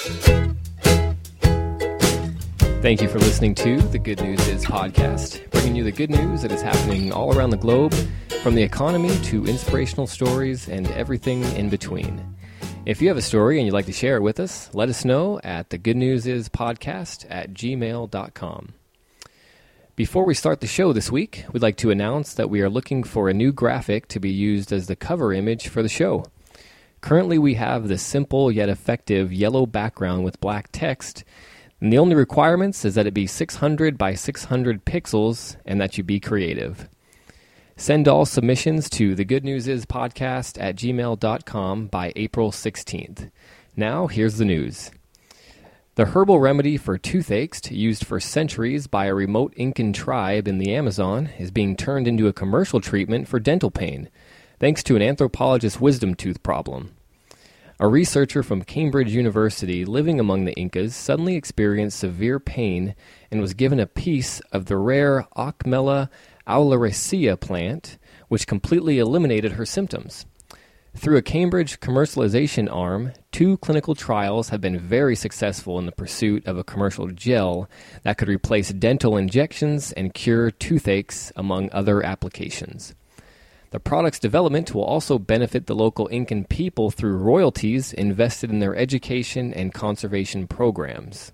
Thank you for listening to the Good News Is podcast, bringing you the good news that is happening all around the globe, from the economy to inspirational stories and everything in between. If you have a story and you'd like to share it with us, let us know at thegoodnewsispodcast@gmail.com. Before we start the show this week, we'd like to announce that we are looking for a new graphic to be used as the cover image for the show. Currently, we have the simple yet effective yellow background with black text, and the only requirements is that it be 600 by 600 pixels and that you be creative. Send all submissions to thegoodnewsispodcast@gmail.com by April 16th. Now, here's the news. The herbal remedy for toothaches, used for centuries by a remote Incan tribe in the Amazon, is being turned into a commercial treatment for dental pain, thanks to an anthropologist's wisdom tooth problem. A researcher from Cambridge University living among the Incas suddenly experienced severe pain and was given a piece of the rare Ochmella oleracea plant, which completely eliminated her symptoms. Through a Cambridge commercialization arm, 2 clinical trials have been very successful in the pursuit of a commercial gel that could replace dental injections and cure toothaches, among other applications. The product's development will also benefit the local Incan people through royalties invested in their education and conservation programs.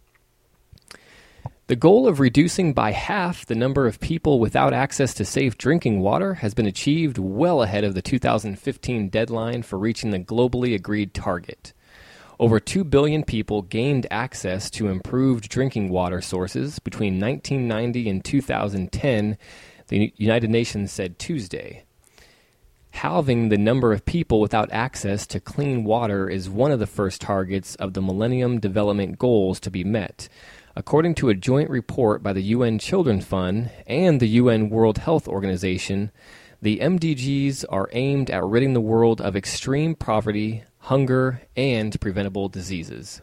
The goal of reducing by half the number of people without access to safe drinking water has been achieved well ahead of the 2015 deadline for reaching the globally agreed target. Over 2 billion people gained access to improved drinking water sources between 1990 and 2010, the United Nations said Tuesday. Halving the number of people without access to clean water is one of the first targets of the Millennium Development Goals to be met, according to a joint report by the UN Children's Fund and the UN World Health Organization. The MDGs are aimed at ridding the world of extreme poverty, hunger, and preventable diseases.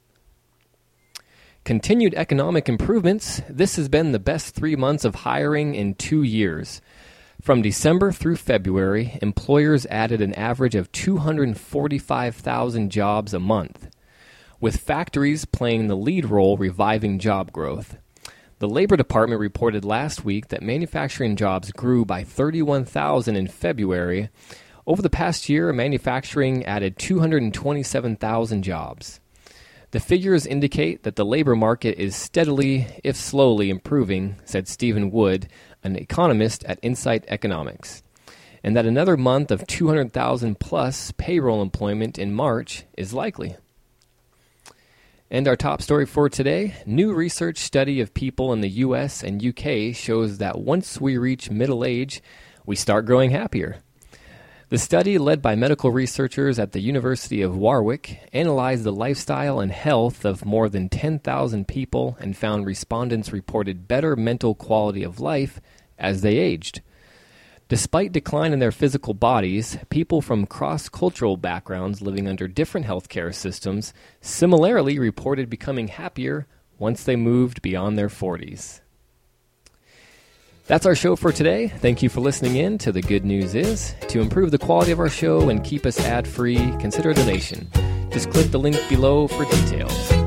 Continued economic improvements. This has been the best 3 months of hiring in 2 years. From December through February, employers added an average of 245,000 jobs a month, with factories playing the lead role reviving job growth. The Labor Department reported last week that manufacturing jobs grew by 31,000 in February. Over the past year, manufacturing added 227,000 jobs. The figures indicate that the labor market is steadily, if slowly, improving, said Stephen Wood, an economist at Insight Economics, and that another month of 200,000 plus payroll employment in March is likely. And our top story for today, new research study of people in the U.S. and U.K. shows that once we reach middle age, we start growing happier. The study, led by medical researchers at the University of Warwick, analyzed the lifestyle and health of more than 10,000 people and found respondents reported better mental quality of life as they aged. Despite decline in their physical bodies, people from cross-cultural backgrounds living under different healthcare systems similarly reported becoming happier once they moved beyond their 40s. That's our show for today. Thank you for listening in to The Good News Is. To improve the quality of our show and keep us ad-free, consider a donation. Just click the link below for details.